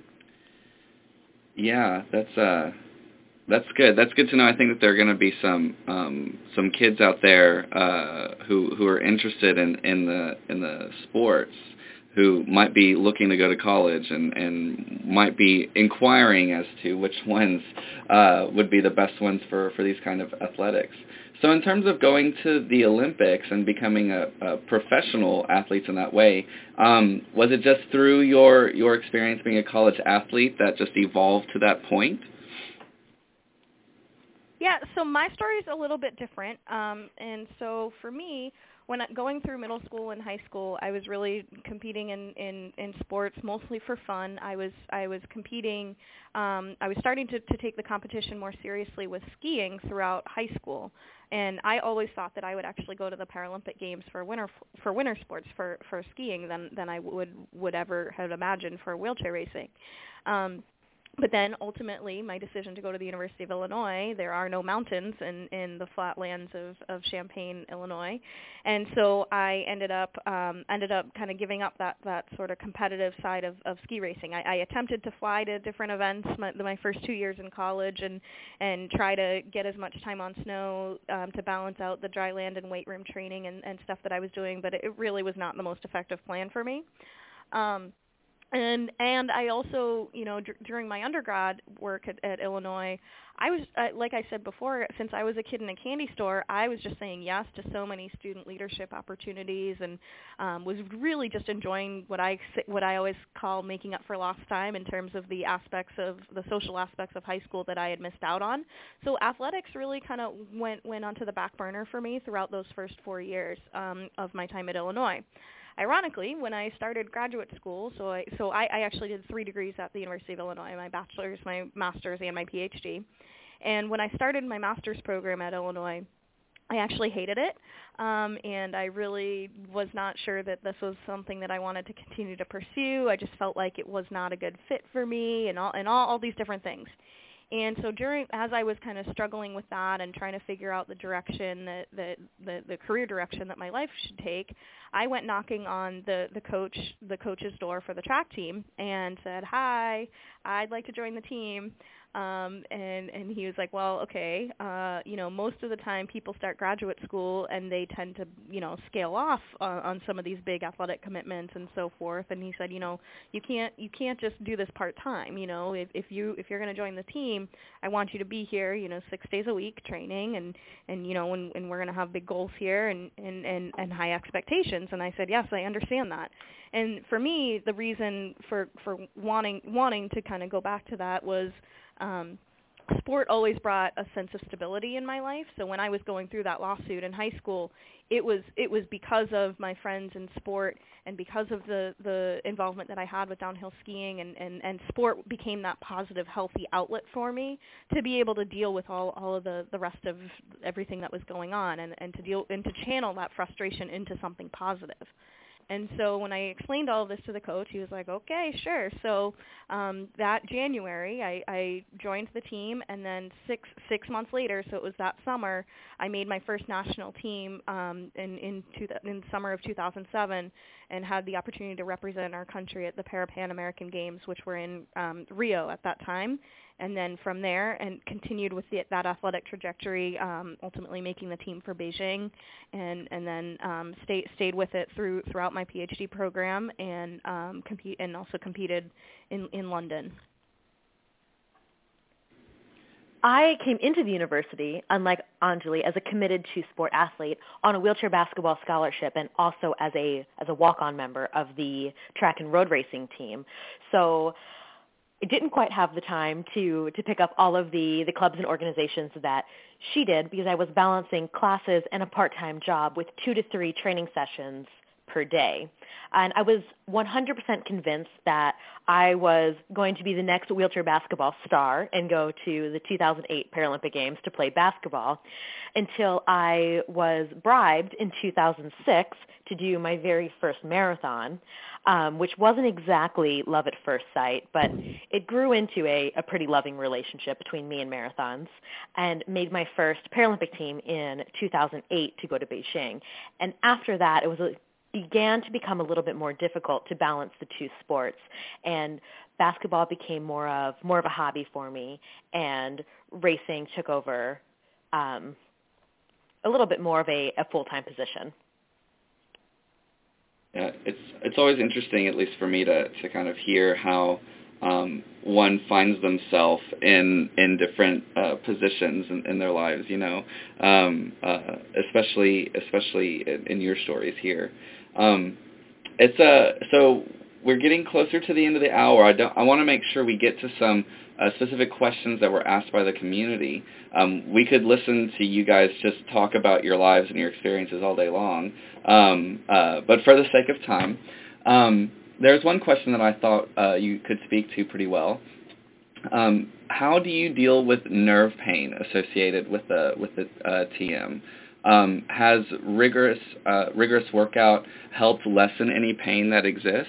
Yeah, that's uh. That's good. That's good to know. I think that there are going to be some um, some kids out there uh, who who are interested in, in the in the sports who might be looking to go to college and, and might be inquiring as to which ones uh, would be the best ones for, for these kind of athletics. So in terms of going to the Olympics and becoming a, a professional athlete in that way, um, was it just through your, your experience being a college athlete that just evolved to that point? Yeah, so my story is a little bit different. Um, and so for me, when I, going through middle school and high school, I was really competing in, in, in sports mostly for fun. I was I was competing. Um, I was starting to, to take the competition more seriously with skiing throughout high school, and I always thought that I would actually go to the Paralympic Games for winter for winter sports for, for skiing than than I would would ever have imagined for wheelchair racing. Um, But then ultimately my decision to go to the University of Illinois, there are no mountains in, in the flatlands of, of Champaign, Illinois. And so I ended up um, ended up kind of giving up that, that sort of competitive side of, of ski racing. I, I attempted to fly to different events my, my first two years in college and, and try to get as much time on snow um, to balance out the dry land and weight room training and, and stuff that I was doing, but it really was not the most effective plan for me. Um, And and I also, you know, d- during my undergrad work at, at Illinois, I was, uh, like I said before, since I was a kid in a candy store, I was just saying yes to so many student leadership opportunities, and um, was really just enjoying what I what I always call making up for lost time in terms of the aspects of the social aspects of high school that I had missed out on. So athletics really kind of went went onto the back burner for me throughout those first four years um, of my time at Illinois. Ironically, when I started graduate school, so I so I, I actually did three degrees at the University of Illinois, my bachelor's, my master's, and my PhD. And when I started my master's program at Illinois, I actually hated it, um, and I really was not sure that this was something that I wanted to continue to pursue. I just felt like it was not a good fit for me, and all and all, all these different things. And so during, as I was kind of struggling with that and trying to figure out the direction, that the, the, the career direction that my life should take, I went knocking on the, the coach, the coach's door for the track team and said, "Hi, I'd like to join the team." Um, and, and he was like, "Well, okay, uh, you know, most of the time people start graduate school and they tend to, you know, scale off uh, on some of these big athletic commitments and so forth." And he said, "You know, you can't, you can't just do this part time. You know, if, if you, if you're going to join the team, I want you to be here, you know, six days a week training, and, and you know, and, and we're going to have big goals here and, and, and, and high expectations." And I said, "Yes, I understand that." And for me, the reason for, for wanting wanting to kind of go back to that was, Um, sport always brought a sense of stability in my life. So when I was going through that lawsuit in high school, it was it was because of my friends in sport and because of the, the involvement that I had with downhill skiing, and, and, and sport became that positive, healthy outlet for me to be able to deal with all, all of the, the rest of everything that was going on, and, and to deal and to channel that frustration into something positive. And so when I explained all of this to the coach, he was like, "Okay, sure." So um, that January, I, I joined the team, and then six six months later, so it was that summer, I made my first national team um, in in, two, in summer of two thousand seven, and had the opportunity to represent our country at the Para-Pan American Games, which were in um, Rio at that time. And then from there, and continued with the, that athletic trajectory, um, ultimately making the team for Beijing, and and then um, stayed stayed with it through throughout my PhD program, and um, compete and also competed in in London. I came into the university, unlike Anjali, as a committed two-sport athlete on a wheelchair basketball scholarship, and also as a as a walk-on member of the track and road racing team. So I didn't quite have the time to, to pick up all of the, the clubs and organizations that she did, because I was balancing classes and a part-time job with two to three training sessions per day. And I was one hundred percent convinced that I was going to be the next wheelchair basketball star and go to the two thousand eight Paralympic Games to play basketball, until I was bribed in two thousand six to do my very first marathon, um, which wasn't exactly love at first sight, but it grew into a, a pretty loving relationship between me and marathons, and made my first Paralympic team in two thousand eight to go to Beijing. And after that, it was a began to become a little bit more difficult to balance the two sports, and basketball became more of more of a hobby for me, and racing took over um, a little bit more of a, a full-time position. uh, it's it's always interesting, at least for me, to to kind of hear how um, one finds themselves in in different uh, positions in, in their lives. You know, um, uh, especially especially in, in your stories here. Um, it's a so. We're getting closer to the end of the hour. I, don't, I want to make sure we get to some uh, specific questions that were asked by the community. Um, we could listen to you guys just talk about your lives and your experiences all day long. Um, uh, but for the sake of time, um, there's one question that I thought uh, you could speak to pretty well. Um, how do you deal with nerve pain associated with the with the uh, T M? Um, has rigorous uh, rigorous workout helped lessen any pain that exists?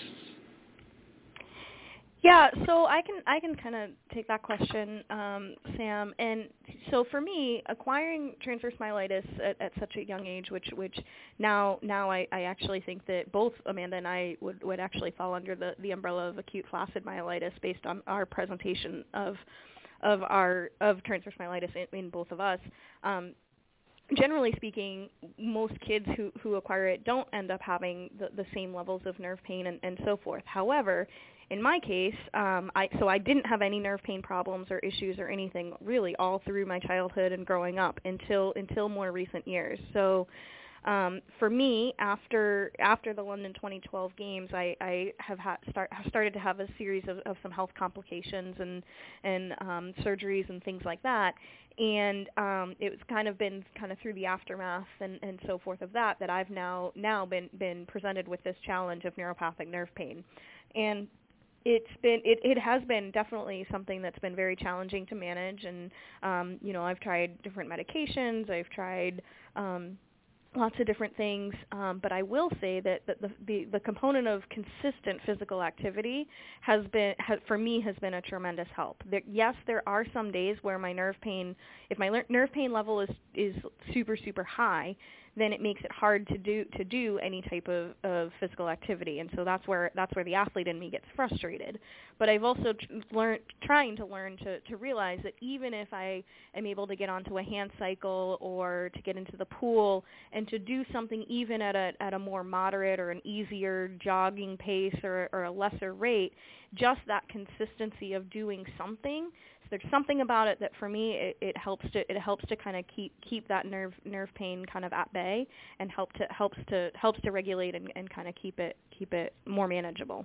Yeah, so I can I can kind of take that question, um, Sam. And so for me, acquiring transverse myelitis at, at such a young age, which which now now I, I actually think that both Amanda and I would, would actually fall under the, the umbrella of acute flaccid myelitis based on our presentation of of our of transverse myelitis in, in both of us. Um, Generally speaking, most kids who, who acquire it don't end up having the, the same levels of nerve pain and, and so forth. However, in my case, um, I, so I didn't have any nerve pain problems or issues or anything really all through my childhood and growing up until until more recent years. So um, for me, after after the London twenty twelve games, I, I have ha- start, have started to have a series of, of some health complications and and um, surgeries and things like that. And um, it was kind of been kind of through the aftermath and, and so forth of that that I've now now been been presented with this challenge of neuropathic nerve pain, and it's been it, it has been definitely something that's been very challenging to manage. And um, you know, I've tried different medications, I've tried um, lots of different things, um, but I will say that, that the, the the component of consistent physical activity has been, has, for me, has been a tremendous help. There, yes, there are some days where my nerve pain, if my nerve pain level is is super super high, then it makes it hard to do to do any type of, of physical activity, and so that's where that's where the athlete in me gets frustrated. But I've also t- learned trying to learn to, to realize that even if I am able to get onto a hand cycle or to get into the pool and to do something even at a at a more moderate or an easier jogging pace or, or a lesser rate, just that consistency of doing something. So there's something about it that for me it, it helps to it helps to kind of keep keep that nerve nerve pain kind of at bay and help to helps to helps to regulate and, and kind of keep it keep it more manageable.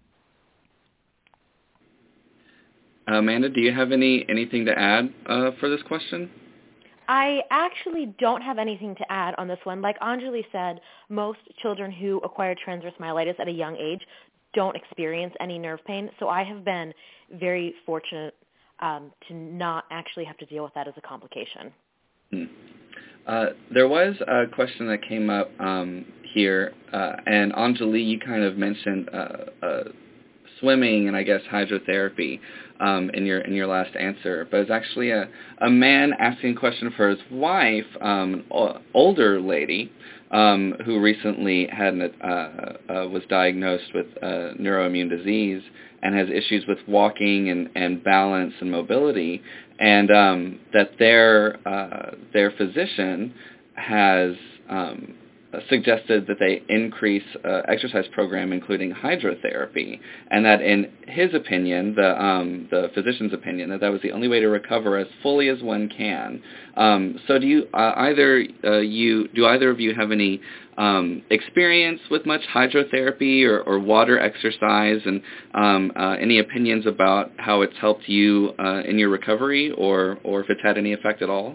Amanda, do you have any anything to add uh, for this question? I actually don't have anything to add on this one. Like Anjali said, most children who acquire transverse myelitis at a young age don't experience any nerve pain, so I have been very fortunate um, to not actually have to deal with that as a complication. Hmm. Uh, there was a question that came up um, here, uh, and Anjali, you kind of mentioned uh, uh, swimming and I guess hydrotherapy um, in your in your last answer, but it's actually a, a man asking a question for his wife, um, an older lady um, who recently had an, uh, uh, was diagnosed with uh, neuroimmune disease and has issues with walking and, and balance and mobility, and um, that their uh, their physician has um, suggested that they increase uh, exercise program, including hydrotherapy, and that in his opinion, the um, the physician's opinion, that that was the only way to recover as fully as one can. Um, so, do you uh, either uh, you do either of you have any um, experience with much hydrotherapy or, or water exercise, and um, uh, any opinions about how it's helped you uh, in your recovery, or or if it's had any effect at all?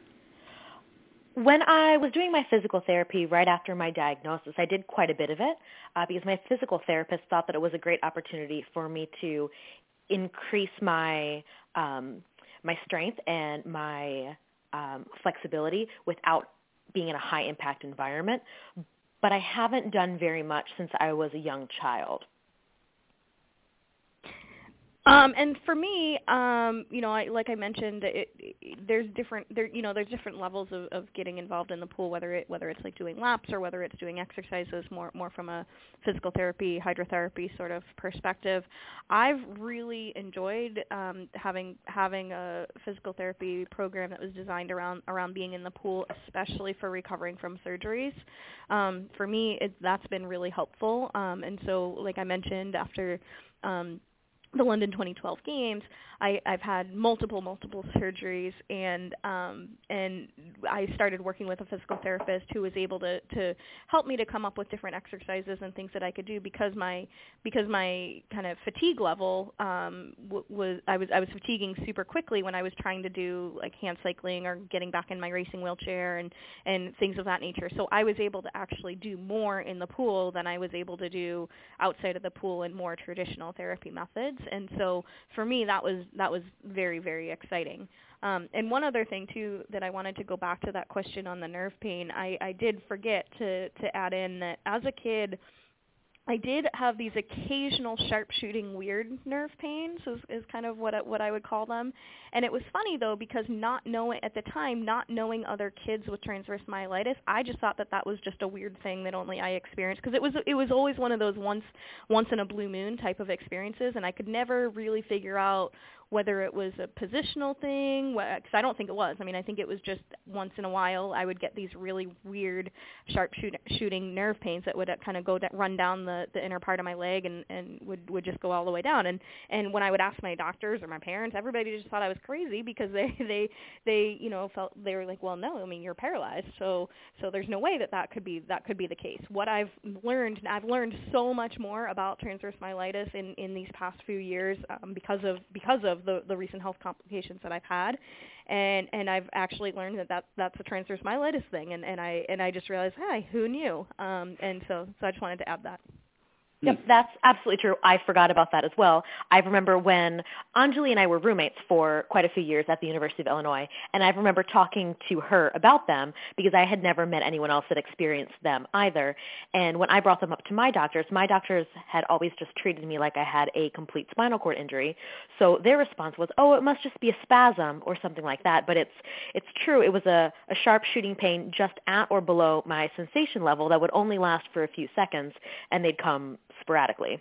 When I was doing my physical therapy right after my diagnosis, I did quite a bit of it uh, because my physical therapist thought that it was a great opportunity for me to increase my um, my strength and my um, flexibility without being in a high-impact environment. But I haven't done very much since I was a young child. Um, and for me, um, you know, I, like I mentioned, it, there's different there you know there's different levels of, of getting involved in the pool, whether it whether it's like doing laps or whether it's doing exercises more more from a physical therapy, hydrotherapy sort of perspective. I've really enjoyed um, having having a physical therapy program that was designed around around being in the pool, especially for recovering from surgeries. Um, for me, it, that's been really helpful. Um, and so, like I mentioned, after um, the London twenty twelve games, I, I've had multiple, multiple surgeries, and um, and I started working with a physical therapist who was able to, to help me to come up with different exercises and things that I could do because my because my kind of fatigue level um, w- was I was I was fatiguing super quickly when I was trying to do like hand cycling or getting back in my racing wheelchair and, and things of that nature. So I was able to actually do more in the pool than I was able to do outside of the pool in more traditional therapy methods. And so for me, that was that was very, very exciting. Um, and one other thing, too, that I wanted to go back to that question on the nerve pain, I, I did forget to, to add in that as a kid, I did have these occasional sharp-shooting weird nerve pains is, is kind of what I, what I would call them. And it was funny, though, because not knowing at the time, not knowing other kids with transverse myelitis, I just thought that that was just a weird thing that only I experienced because it was it was always one of those once once in a blue moon type of experiences, and I could never really figure out whether it was a positional thing, because I don't think it was. I mean, I think it was just once in a while I would get these really weird sharp shoot, shooting nerve pains that would kind of go da- run down the, the inner part of my leg and, and would, would just go all the way down. And, and when I would ask my doctors or my parents, everybody just thought I was crazy because they, they, they you know, felt they were like, well, no, I mean, you're paralyzed, so so there's no way that that could be that could be the case. What I've learned, I've learned so much more about transverse myelitis in, in these past few years um, because of because of The, the recent health complications that I've had, and and I've actually learned that, that that's a transverse myelitis thing, and, and I and I just realized, hey, who knew? Um, and so so I just wanted to add that. Yep, that's absolutely true. I forgot about that as well. I remember when Anjali and I were roommates for quite a few years at the University of Illinois, and I remember talking to her about them because I had never met anyone else that experienced them either. And when I brought them up to my doctors, my doctors had always just treated me like I had a complete spinal cord injury. So their response was, oh, it must just be a spasm or something like that. But it's it's true. It was a, a sharp shooting pain just at or below my sensation level that would only last for a few seconds, and they'd come sporadically.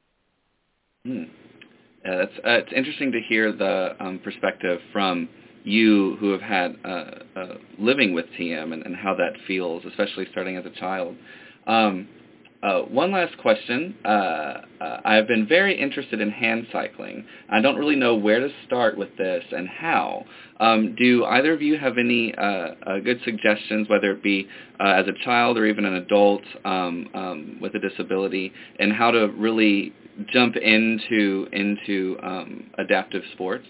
Hmm. Yeah, that's uh, it's interesting to hear the um, perspective from you who have had uh, uh, living with T M and, and how that feels, especially starting as a child. Um, uh, one last question. Uh, uh, I've been very interested in hand cycling. I don't really know where to start with this and how. Um, do either of you have any uh, uh, good suggestions, whether it be uh, as a child or even an adult um, um, with a disability, and how to really jump into into um, adaptive sports?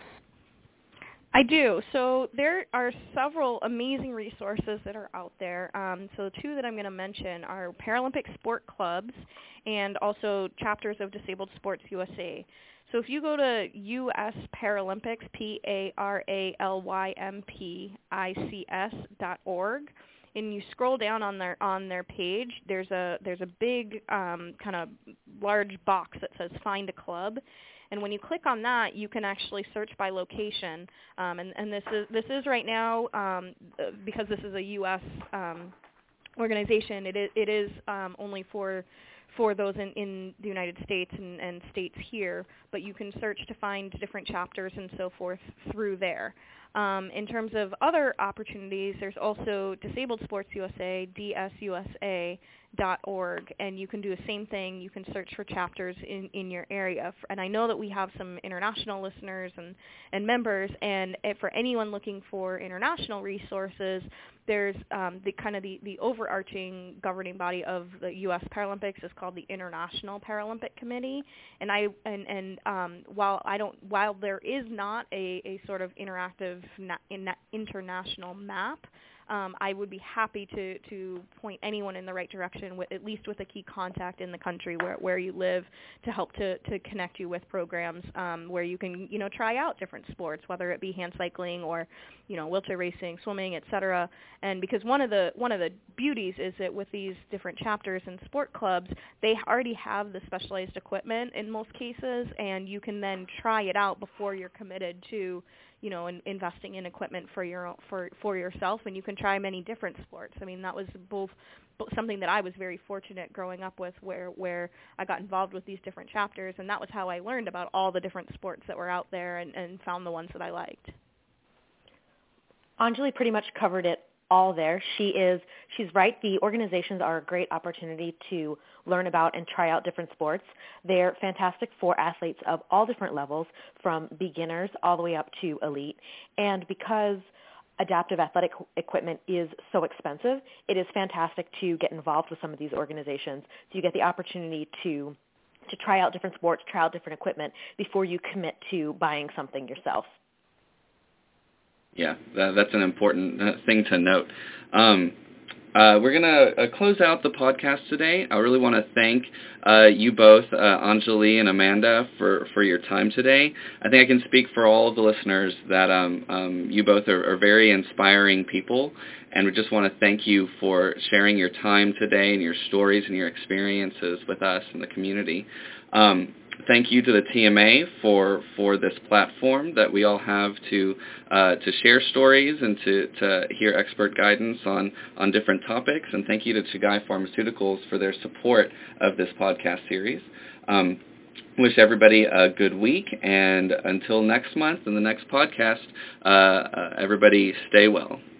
I do. So there are several amazing resources that are out there. Um, so two that I'm going to mention are Paralympic sport clubs and also chapters of Disabled Sports U S A. So if you go to U S Paralympics, P A R A L Y M P I C S dot org, and you scroll down on their on their page, there's a there's a big um, kind of large box that says Find a Club. And when you click on that, you can actually search by location. Um, and, and this is this is right now, um, because this is a U S um, organization, it is, it is um, only for for those in, in the United States and, and states here, but you can search to find different chapters and so forth through there. Um, in terms of other opportunities, there's also Disabled Sports U S A, D S U S A dot org, and you can do the same thing. You can search for chapters in, in your area. And I know that we have some international listeners and, and members, and for anyone looking for international resources, there's um, the kind of the, the overarching governing body of the U S Paralympics is called the International Paralympic Committee. And I and, and um, while I don't while there is not a, a sort of interactive na- in, international map, Um, I would be happy to, to point anyone in the right direction, with, at least with a key contact in the country where, where you live, to help to, to connect you with programs um, where you can, you know, try out different sports, whether it be hand cycling or, you know, wheelchair racing, swimming, et cetera. And because one of the one of the beauties is that with these different chapters and sport clubs, they already have the specialized equipment in most cases, and you can then try it out before you're committed to you know, in, investing in equipment for your for for yourself, and you can try many different sports. I mean, that was both something that I was very fortunate growing up with, where where I got involved with these different chapters, and that was how I learned about all the different sports that were out there and, and found the ones that I liked. Anjali pretty much covered it all there. She is, she's right. The organizations are a great opportunity to learn about and try out different sports. They're fantastic for athletes of all different levels, from beginners all the way up to elite. And because adaptive athletic equipment is so expensive, it is fantastic to get involved with some of these organizations. So you get the opportunity to to try out different sports, try out different equipment before you commit to buying something yourself. Yeah, that, that's an important uh, thing to note. Um, uh, we're going to uh, close out the podcast today. I really want to thank uh, you both, uh, Anjali and Amanda, for, for your time today. I think I can speak for all of the listeners that um, um, you both are, are very inspiring people, and we just want to thank you for sharing your time today and your stories and your experiences with us and the community. Um, Thank you to the T M A for, for this platform that we all have to uh, to share stories and to, to hear expert guidance on, on different topics. And thank you to Chugai Pharmaceuticals for their support of this podcast series. Um, wish everybody a good week, and until next month and the next podcast, uh, uh, everybody stay well.